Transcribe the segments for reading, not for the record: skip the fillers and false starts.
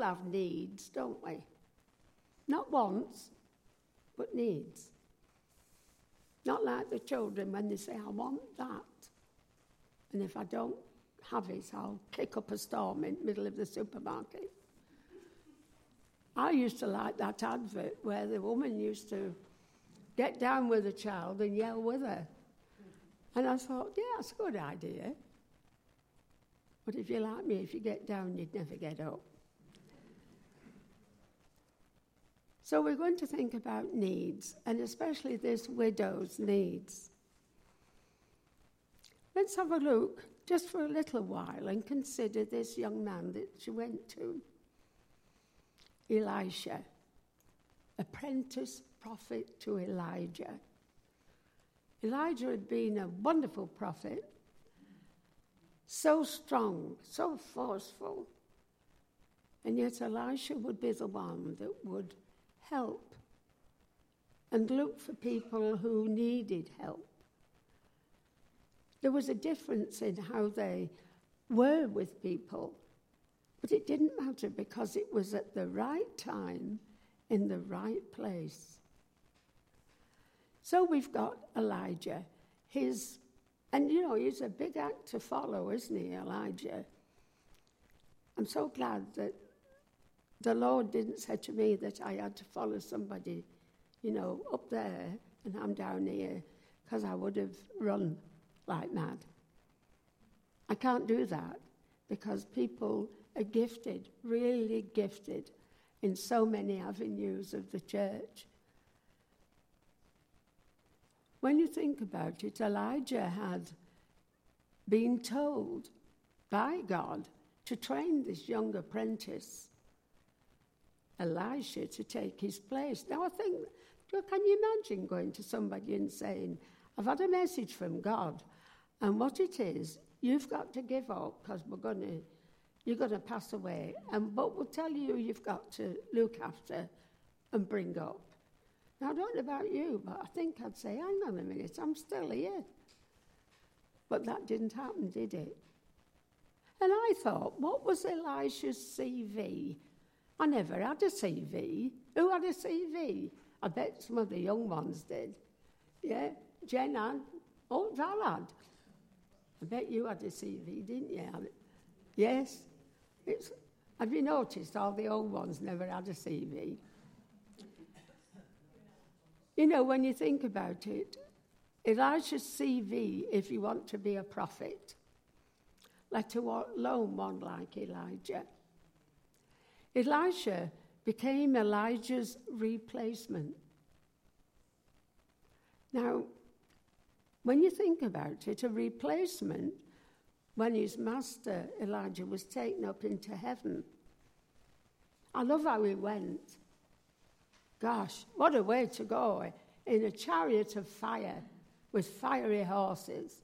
have needs, don't we? Not wants, but needs. Not like the children when they say, I want that. And if I don't have it, I'll kick up a storm in the middle of the supermarket. I used to like that advert where the woman used to get down with the child and yell with her. And I thought, yeah, that's a good idea. But if you're like me, if you get down, you'd never get up. So we're going to think about needs, and especially this widow's needs. Let's have a look just for a little while and consider this young man that she went to. Elisha, apprentice prophet to Elijah. Elijah had been a wonderful prophet, so strong, so forceful. And yet Elisha would be the one that would help and look for people who needed help. There was a difference in how they were with people, but it didn't matter because it was at the right time, in the right place. So we've got Elijah. He's a big act to follow, isn't he, Elijah? I'm so glad that the Lord didn't say to me that I had to follow somebody, up there and I'm down here, because I would have run like mad. I can't do that because people are gifted, really gifted, in so many avenues of the church. When you think about it, Elijah had been told by God to train this young apprentice, Elisha, to take his place. Now I think, can you imagine going to somebody and saying, I've had a message from God, and what it is, you've got to give up because you're going to pass away, but we'll tell you you've got to look after and bring up. Now, I don't know about you, but I think I'd say, hang on a minute, I'm still here. But that didn't happen, did it? And I thought, what was Elisha's CV? I never had a CV. Who had a CV? I bet some of the young ones did. Yeah, Jen had. Oh, Val had. I bet you had a CV, didn't you? Yes. Have you noticed all the old ones never had a CV? When you think about it, Elisha's CV, if you want to be a prophet, let alone one like Elijah. Elisha became Elijah's replacement. Now, when you think about it, a replacement, when his master, Elijah, was taken up into heaven, I love how he went. Gosh, what a way to go, in a chariot of fire with fiery horses.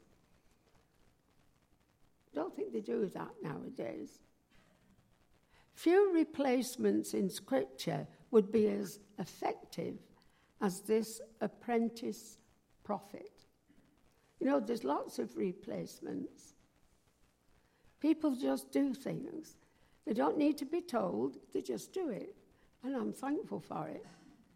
Don't think they do that nowadays. Few replacements in Scripture would be as effective as this apprentice prophet. There's lots of replacements. People just do things. They don't need to be told, they just do it. And I'm thankful for it.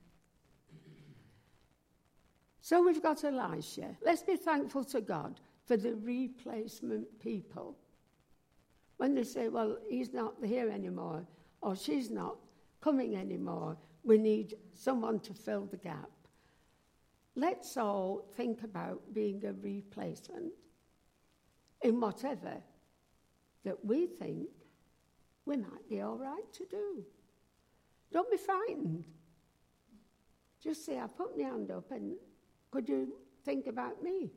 So we've got Elisha. Let's be thankful to God for the replacement people. When they say, well, he's not here anymore, or she's not coming anymore, we need someone to fill the gap. Let's all think about being a replacement in whatever that we think we might be all right to do. Don't be frightened. Just say, I put my hand up and could you think about me?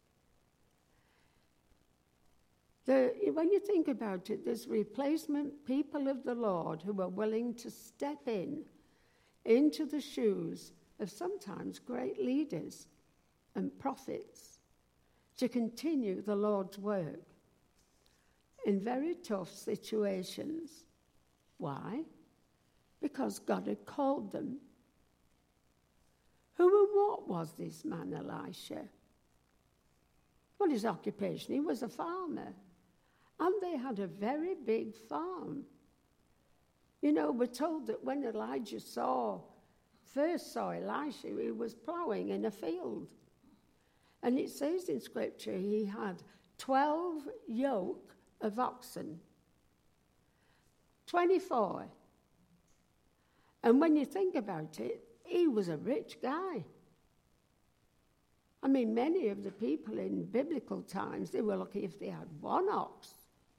When you think about it, there's replacement people of the Lord who are willing to step into the shoes of sometimes great leaders and prophets to continue the Lord's work in very tough situations. Why? Because God had called them. Who and what was this man, Elisha? Well, his occupation, he was a farmer. And they had a very big farm. You know, we're told that when Elijah first saw Elisha, he was ploughing in a field. And it says in Scripture he had 12 yoke of oxen. 24. And when you think about it, he was a rich guy. I mean, many of the people in biblical times, they were lucky if they had one ox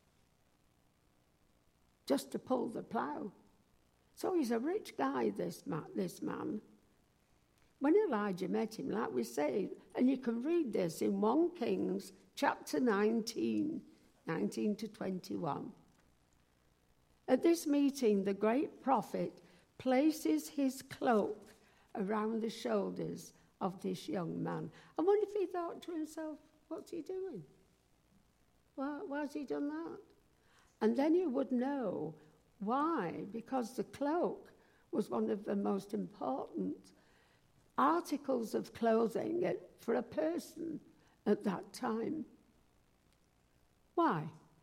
just to pull the plough. So he's a rich guy, this man. When Elijah met him, like we say, and you can read this in 1 Kings chapter 19 to 21. At this meeting, the great prophet places his cloak around the shoulders of this young man. I wonder if he thought to himself, what's he doing? Why has he done that? And then you would know why, because the cloak was one of the most important articles of clothing for a person at that time. Why?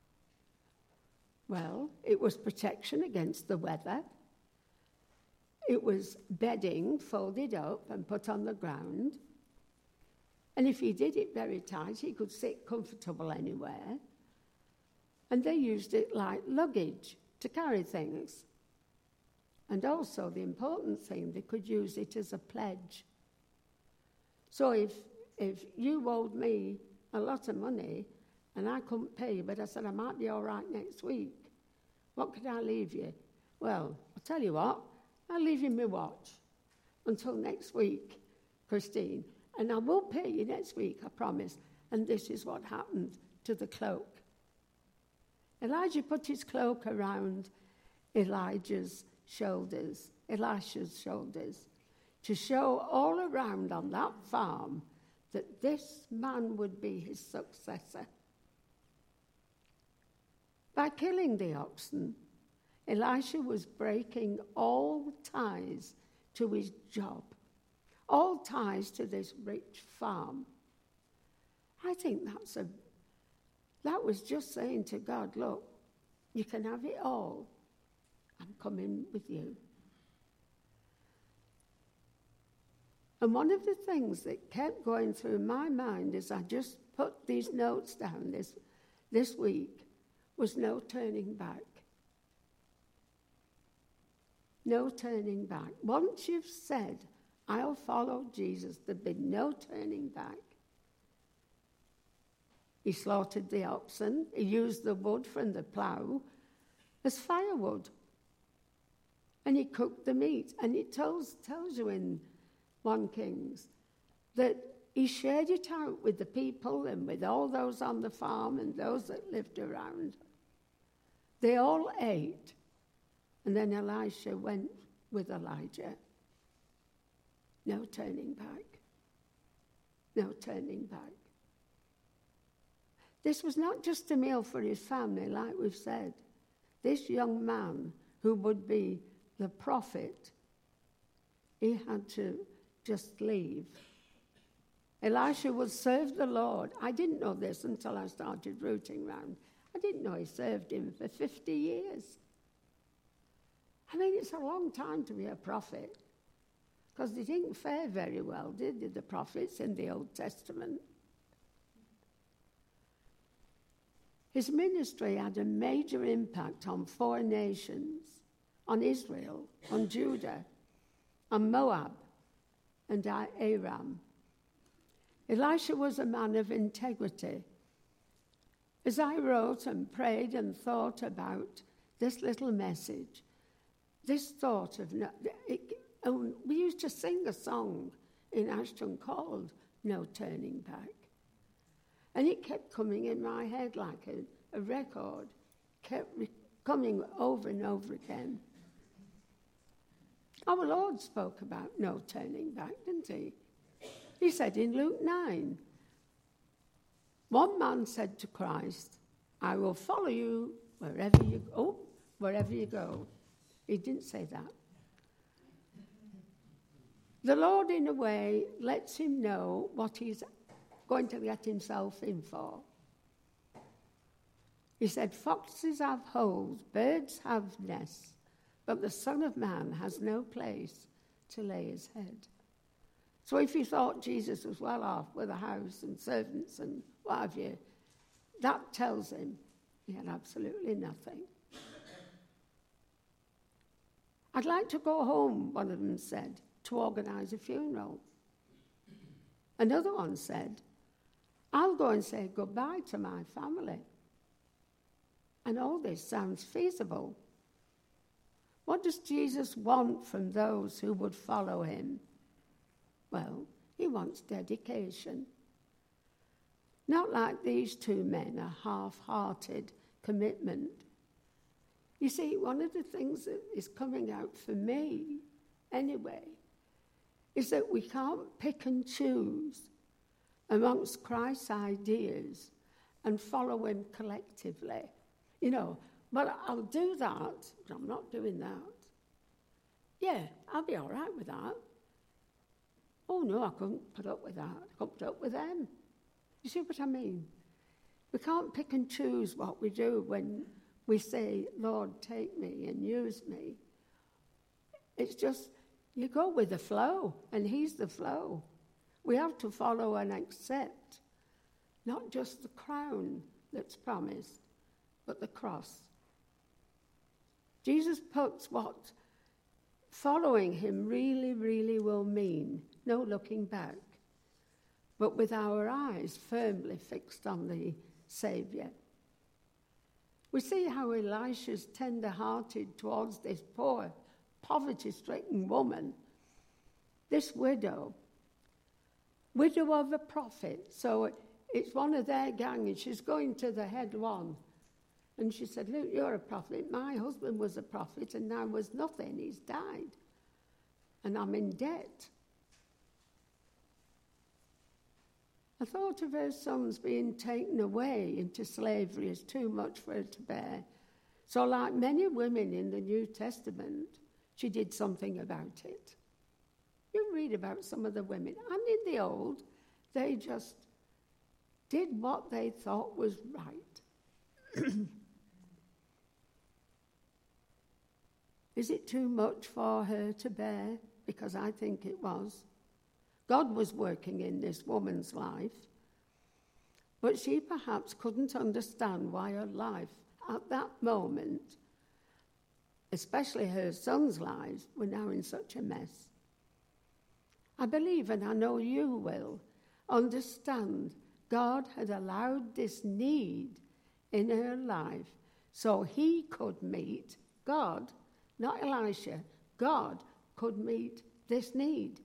Well, it was protection against the weather. It was bedding folded up and put on the ground. And if he did it very tight, he could sit comfortable anywhere. And they used it like luggage to carry things. And also, the important thing, they could use it as a pledge. So if you owed me a lot of money and I couldn't pay you, but I said I might be all right next week, what could I leave you? Well, I'll tell you what, I'll leave you my watch until next week, Christine. And I will pay you next week, I promise. And this is what happened to the cloak. Elijah put his cloak around Elisha's shoulders, to show all around on that farm that this man would be his successor. By killing the oxen, Elisha was breaking all ties to his job, all ties to this rich farm. I think that was just saying to God, look, you can have it all. I'm coming with you. And one of the things that kept going through my mind as I just put these notes down this week was no turning back. No turning back. Once you've said, I'll follow Jesus, there'll be no turning back. He slaughtered the oxen. He used the wood from the plough as firewood. And he cooked the meat. And it tells you in 1 Kings that he shared it out with the people and with all those on the farm and those that lived around. They all ate. And then Elisha went with Elijah. No turning back. No turning back. This was not just a meal for his family, like we've said. This young man who would be the prophet, he had to just leave. Elisha would serve the Lord. I didn't know this until I started rooting around. I didn't know he served him for 50 years. I mean, it's a long time to be a prophet, because they didn't fare very well, did they, the prophets in the Old Testament? His ministry had a major impact on 4 nations, on Israel, on Judah, on Moab, and Aram. Elisha was a man of integrity. As I wrote and prayed and thought about this little message, this thought of, we used to sing a song in Ashton called No Turning Back. And it kept coming in my head like a record, kept coming over and over again. Our Lord spoke about no turning back, didn't he? He said in Luke 9, one man said to Christ, I will follow you wherever you go. He didn't say that. The Lord, in a way, lets him know what he's going to get himself in for. He said, foxes have holes, birds have nests, but the Son of Man has no place to lay his head. So if you thought Jesus was well off with a house and servants and what have you, that tells him he had absolutely nothing. I'd like to go home, one of them said, to organise a funeral. Another one said, I'll go and say goodbye to my family. And all this sounds feasible. What does Jesus want from those who would follow him? Well, he wants dedication. Not like these two men, a half-hearted commitment. You see, one of the things that is coming out for me, anyway, is that we can't pick and choose amongst Christ's ideas and follow him collectively. You know, well, I'll do that, but I'm not doing that. Yeah, I'll be all right with that. Oh, no, I couldn't put up with that. I couldn't put up with them. You see what I mean? We can't pick and choose what we do when we say, Lord, take me and use me. It's just, you go with the flow, and he's the flow. We have to follow and accept, not just the crown that's promised, but the cross. Jesus puts what following him really, really will mean. No looking back, but with our eyes firmly fixed on the Saviour. We see how Elisha's tender-hearted towards this poor, poverty-stricken woman, this widow of a prophet. So it's one of their gang, and she's going to the head one. And she said, look, you're a prophet. My husband was a prophet, and now was nothing. He's died. And I'm in debt. I thought of her sons being taken away into slavery as too much for her to bear. So like many women in the New Testament, she did something about it. You read about some of the women, and in the Old, they just did what they thought was right. Is it too much for her to bear? Because I think it was. God was working in this woman's life, but she perhaps couldn't understand why her life at that moment, especially her sons' lives, were now in such a mess. I believe, and I know you will, understand God had allowed this need in her life so he could meet, God, not Elisha, God could meet this need.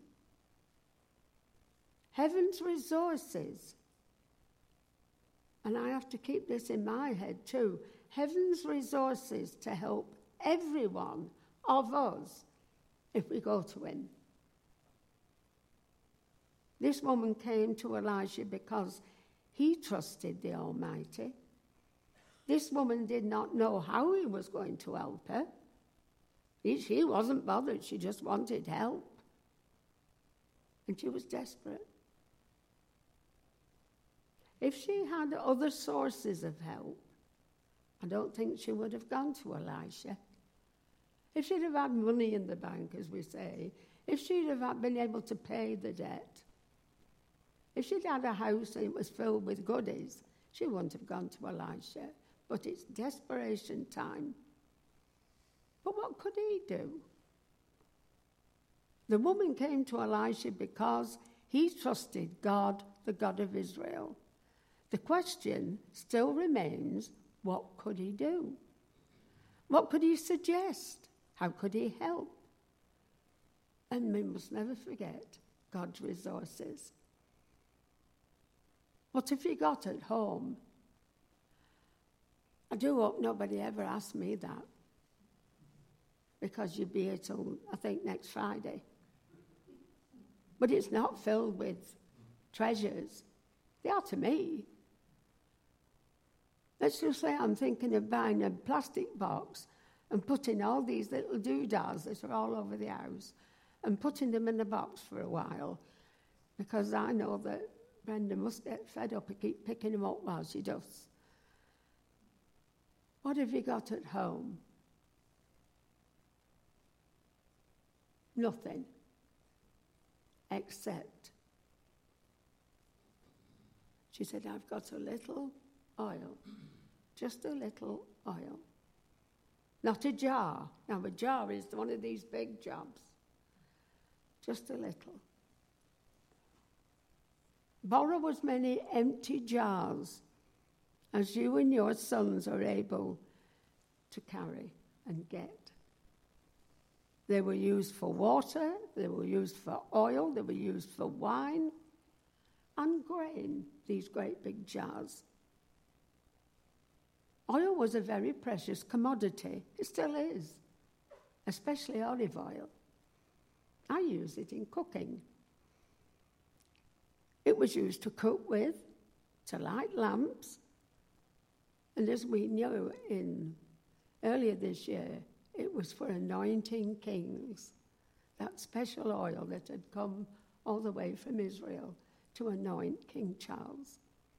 Heaven's resources, and I have to keep this in my head too, heaven's resources to help every one of us if we go to him. This woman came to Elisha because he trusted the Almighty. This woman did not know how he was going to help her. She wasn't bothered, she just wanted help. And she was desperate. If she had other sources of help, I don't think she would have gone to Elisha. If she'd have had money in the bank, as we say, if she'd have been able to pay the debt, if she'd had a house and it was filled with goodies, she wouldn't have gone to Elisha. But it's desperation time. But what could he do? The woman came to Elisha because he trusted God, the God of Israel. The question still remains, what could he do? What could he suggest? How could he help? And we must never forget God's resources. What have you got at home? I do hope nobody ever asks me that, because you'd be here till, I think, next Friday. But it's not filled with treasures. They are to me. Let's just say I'm thinking of buying a plastic box and putting all these little doodads that are all over the house and putting them in a box for a while, because I know that Brenda must get fed up and keep picking them up while she does. What have you got at home? nothing except, she said, I've got a little oil, just a little oil. Not a jar. Now, a jar is one of these big jobs. Just a little. Borrow as many empty jars as you and your sons are able to carry and get. They were used for water, they were used for oil, they were used for wine and grain, these great big jars. Oil was a very precious commodity. It still is, especially olive oil. I use it in cooking. It was used to cook with, to light lamps, and as we knew earlier this year, it was for anointing kings, that special oil that had come all the way from Israel to anoint King Charles.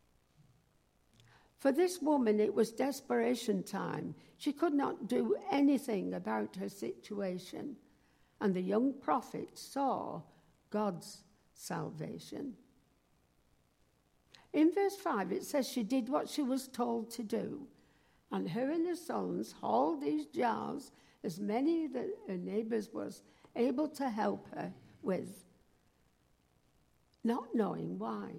For this woman, it was desperation time. She could not do anything about her situation. And the young prophet saw God's salvation. In verse 5, it says she did what she was told to do. And her and her sons hauled these jars, as many that her neighbours was able to help her with, not knowing why.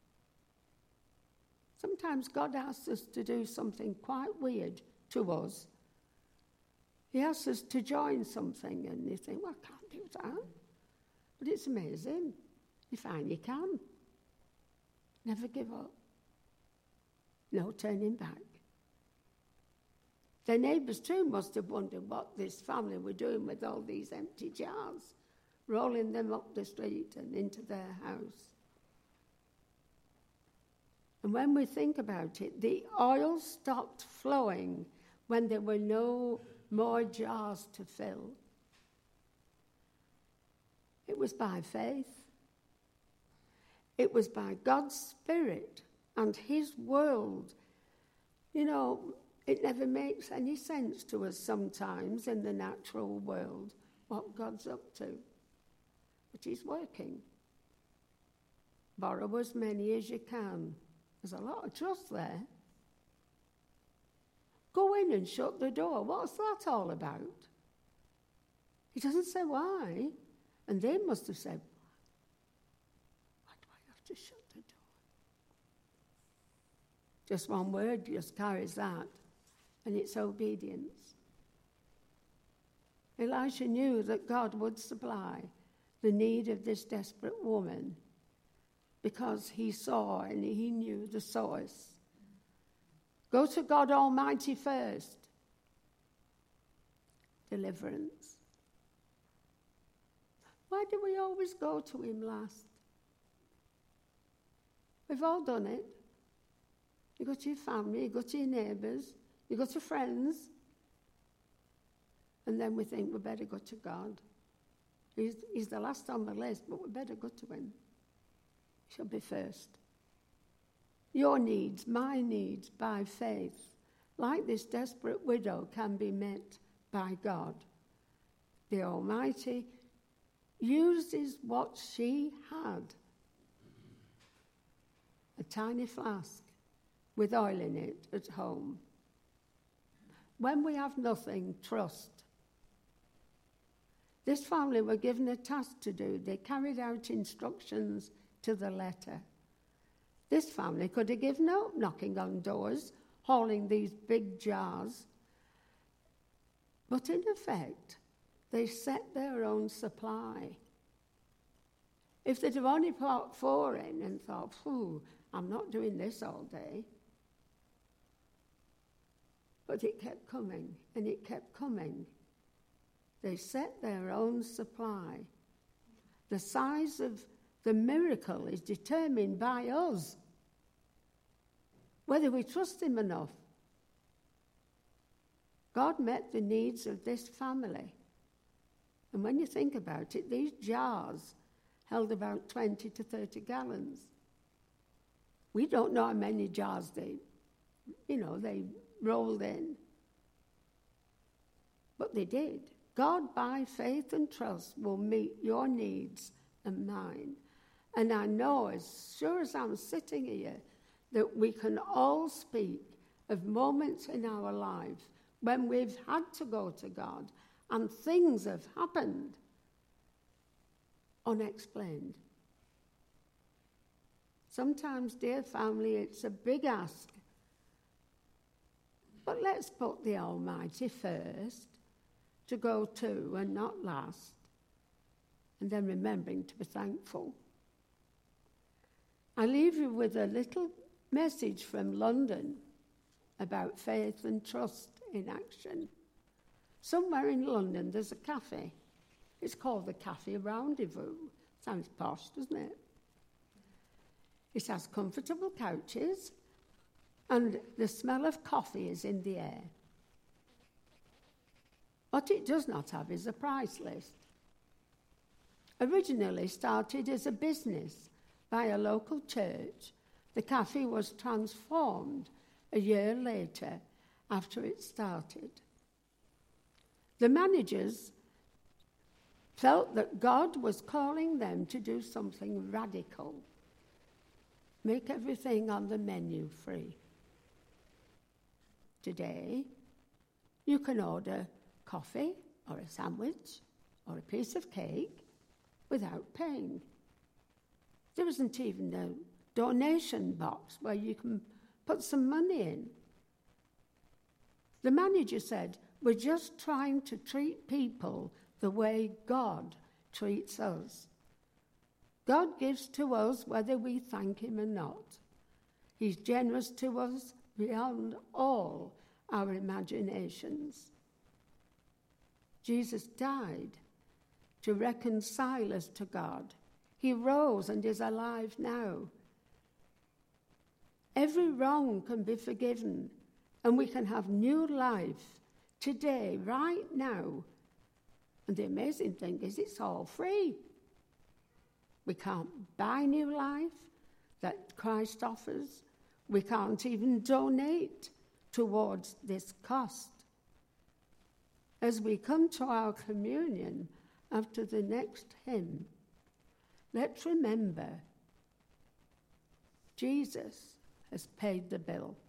Sometimes God asks us to do something quite weird to us. He asks us to join something, and you think, well, I can't do that. But it's amazing. You find you can. Never give up. No turning back. Their neighbours too must have wondered what this family were doing with all these empty jars, rolling them up the street and into their house. And when we think about it, the oil stopped flowing when there were no more jars to fill. It was by faith. It was by God's Spirit and His world. You know, it never makes any sense to us sometimes in the natural world what God's up to. But He's working. Borrow as many as you can. There's a lot of trust there. Go in and shut the door. What's that all about? He doesn't say why. And they must have said, why do I have to shut the door? Just one word just carries that, and it's obedience. Elisha knew that God would supply the need of this desperate woman because he saw and he knew the source. Go to God Almighty first. Deliverance. Why do we always go to Him last? We've all done it. You go to your family, you go to your neighbours, you go to friends, and then we think we better go to God. He's the last on the list, but we better go to Him. He shall be first. Your needs, my needs, by faith, like this desperate widow, can be met by God. The Almighty uses what she had. A tiny flask with oil in it at home. When we have nothing, trust. This family were given a task to do. They carried out instructions to the letter. This family could have given up knocking on doors, hauling these big jars. But in effect, they set their own supply. If they'd have only put 4 in and thought, I'm not doing this all day. But it kept coming, and it kept coming. They set their own supply. The size of the miracle is determined by us, whether we trust Him enough. God met the needs of this family. And when you think about it, these jars held about 20 to 30 gallons. We don't know how many jars they rolled in. But they did. God, by faith and trust, will meet your needs and mine. And I know, as sure as I'm sitting here, that we can all speak of moments in our lives when we've had to go to God and things have happened unexplained. Sometimes, dear family, it's a big ask. But let's put the Almighty first, to go to and not last, and then remembering to be thankful. I leave you with a little message from London about faith and trust in action. Somewhere in London there's a cafe. It's called the Cafe Rendezvous. Sounds posh, doesn't it? It has comfortable couches and the smell of coffee is in the air. What it does not have is a price list. Originally started as a business by a local church, the cafe was transformed a year later after it started. The managers felt that God was calling them to do something radical. Make everything on the menu free. Today, you can order coffee or a sandwich or a piece of cake without paying. There isn't even a donation box where you can put some money in. The manager said, we're just trying to treat people the way God treats us. God gives to us whether we thank him or not. He's generous to us beyond all our imaginations. Jesus died to reconcile us to God. He rose and is alive now. Every wrong can be forgiven, and we can have new life today, right now. And the amazing thing is it's all free. We can't buy new life that Christ offers. We can't even donate towards this cost. As we come to our communion after the next hymn, let's remember Jesus has paid the bill.